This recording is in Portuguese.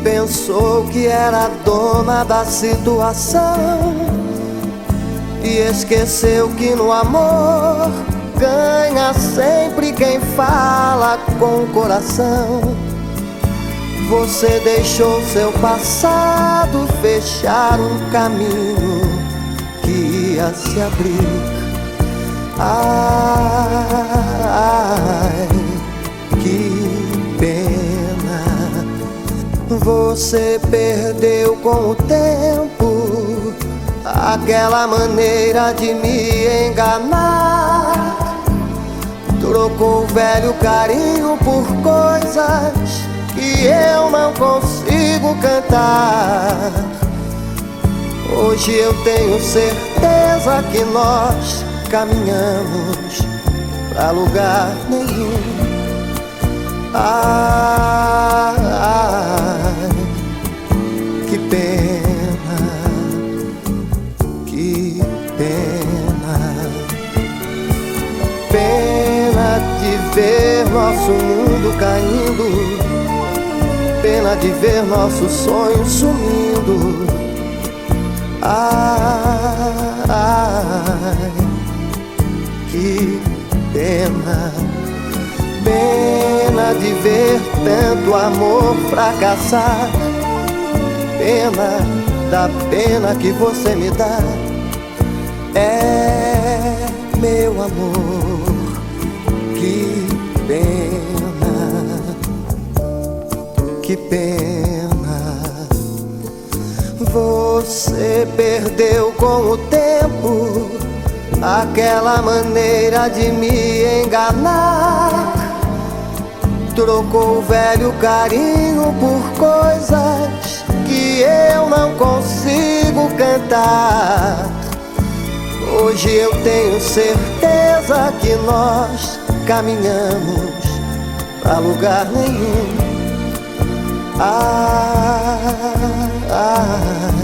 Pensou que era dona da situação e esqueceu que no amor ganha sempre quem fala com o coração. Você deixou seu passado fechar um caminho que ia se abrir. Ai, que pena. Você perdeu com o tempo aquela maneira de me enganar. Trocou o velho carinho por coisas que eu não consigo cantar. Hoje eu tenho certeza que nós caminhamos pra lugar nenhum. Ai, que pena, que pena. Pena de ver nosso mundo caindo, pena de ver nossos sonhos sumindo. Ai, que pena. Pena de ver tanto amor fracassar. Pena da pena que você me dá. É, meu amor, que pena, que pena. Você perdeu com o tempo aquela maneira de me enganar. Trocou o velho carinho por coisas que eu não consigo cantar. Hoje eu tenho certeza que nós caminhamos pra lugar nenhum.